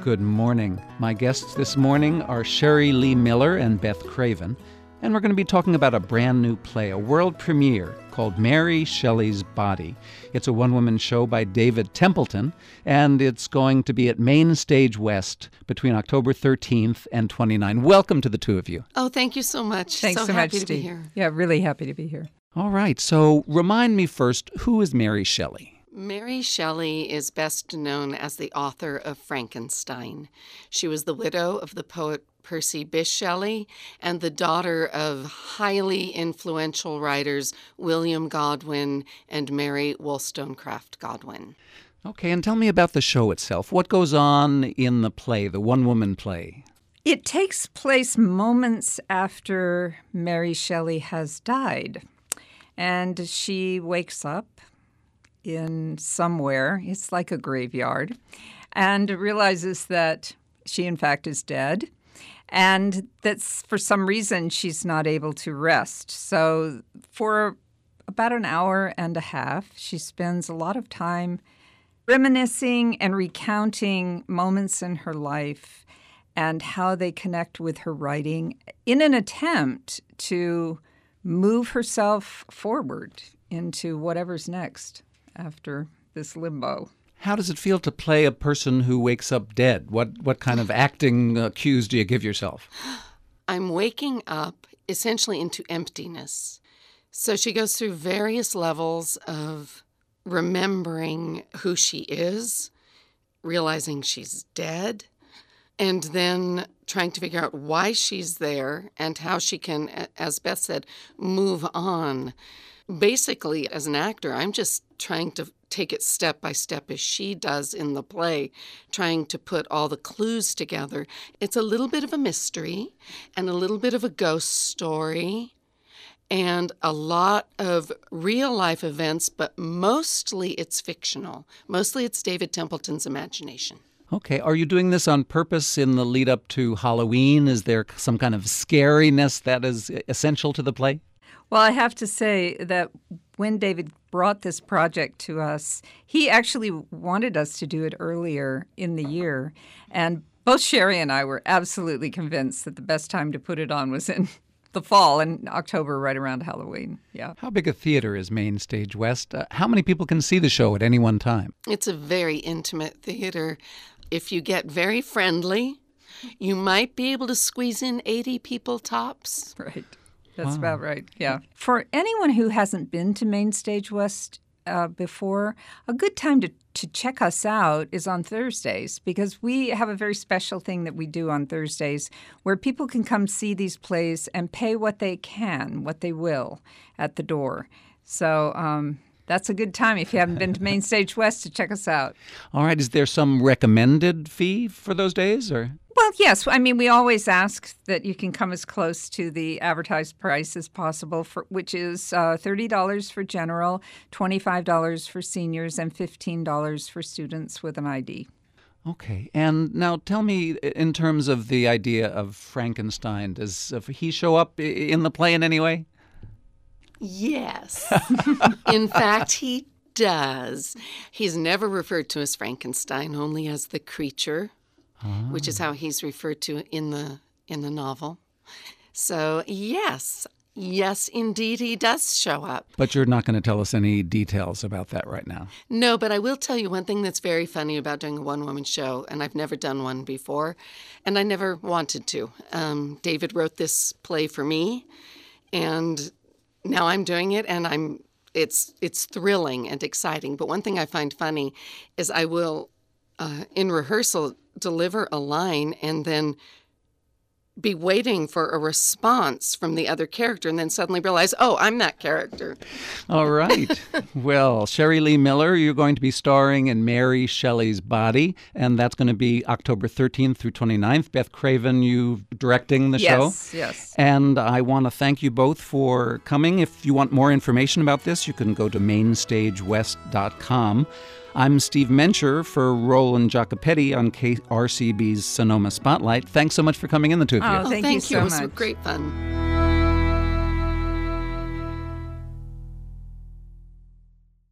Good morning. My guests this morning are Sherry Lee Miller and Beth Craven, and we're going to be talking about a brand new play, a world premiere called Mary Shelley's Body. It's a one-woman show by David Templeton, and it's going to be at Main Stage West between October 13th and 29th. Welcome to the two of you. Oh, thank you so much. Thanks so much, happy to be Steve. here. Yeah, really happy to be here. All right, so remind me first, who is Mary Shelley? Mary Shelley is best known as the author of Frankenstein. She was the widow of the poet Percy Bysshe Shelley and the daughter of highly influential writers William Godwin and Mary Wollstonecraft Godwin. Okay, and tell me about the show itself. What goes on in the play, the one-woman play? It takes place moments after Mary Shelley has died, and she wakes up in somewhere, it's like a graveyard, and realizes that she in fact is dead, and that for some reason she's not able to rest. So for about an hour and a half, she spends a lot of time reminiscing and recounting moments in her life and how they connect with her writing in an attempt to move herself forward into whatever's next after this limbo. How does it feel to play a person who wakes up dead? What kind of acting cues do you give yourself? I'm waking up essentially into emptiness. So she goes through various levels of remembering who she is, realizing she's dead, and then trying to figure out why she's there and how she can, as Beth said, move on. Basically, as an actor, I'm just trying to take it step by step as she does in the play, trying to put all the clues together. It's a little bit of a mystery and a little bit of a ghost story and a lot of real-life events, but mostly it's fictional. Mostly it's David Templeton's imagination. Okay. Are you doing this on purpose in the lead up to Halloween? Is there some kind of scariness that is essential to the play? Well, I have to say that when David brought this project to us, he actually wanted us to do it earlier in the year. And both Sherry and I were absolutely convinced that the best time to put it on was in the fall, in October, right around Halloween. Yeah. How big a theater is Main Stage West? How many people can see the show at any one time? It's a very intimate theater. If you get very friendly, you might be able to squeeze in 80 people tops. Right. That's about right, yeah. For anyone who hasn't been to Main Stage West before, a good time to check us out is on Thursdays, because we have a very special thing that we do on Thursdays where people can come see these plays and pay what they can, what they will, at the door. So that's a good time if you haven't been to Main Stage West to check us out. All right. Is there some recommended fee for those days, or? Well, yes. I mean, we always ask that you can come as close to the advertised price as possible, which is $30 for general, $25 for seniors, and $15 for students with an ID. Okay. And now tell me, in terms of the idea of Frankenstein, does he show up in the play in any way? Yes. In fact, he does. He's never referred to as Frankenstein, only as the creature. Which is how he's referred to in the novel. So, yes, indeed, he does show up. But you're not going to tell us any details about that right now. No, but I will tell you one thing that's very funny about doing a one-woman show, and I've never done one before, and I never wanted to. David wrote this play for me, and now I'm doing it, and it's thrilling and exciting. But one thing I find funny is I will, in rehearsal, deliver a line and then be waiting for a response from the other character and then suddenly realize, oh, I'm that character. All right. Well, Sherry Lee Miller, you're going to be starring in Mary Shelley's Body, and that's going to be October 13th through 29th. Beth Craven, you directing the show. Yes. And I want to thank you both for coming. If you want more information about this, you can go to mainstagewest.com. I'm Steve Mencher for Roland Jacopetti on KRCB's Sonoma Spotlight. Thanks so much for coming in, the two of you. Oh, thank you so It was much. great fun.